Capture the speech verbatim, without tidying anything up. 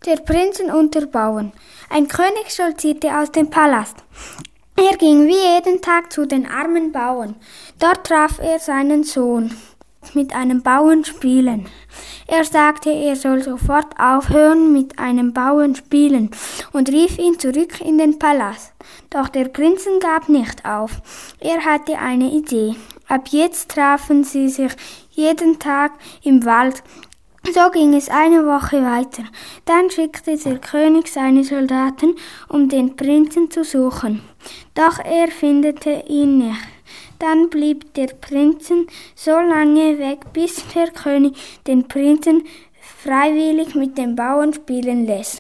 Der Prinzen und der Bauern. Ein König stolzierte aus dem Palast. Er ging wie jeden Tag zu den armen Bauern. Dort traf er seinen Sohn mit einem Bauern spielen. Er sagte, er soll sofort aufhören mit einem Bauern spielen und rief ihn zurück in den Palast. Doch der Prinzen gab nicht auf. Er hatte eine Idee. Ab jetzt trafen sie sich jeden Tag im Wald. So ging es eine Woche weiter. Dann schickte der König seine Soldaten, um den Prinzen zu suchen. Doch er findete ihn nicht. Dann blieb der Prinzen so lange weg, bis der König den Prinzen freiwillig mit dem Bauern spielen lässt.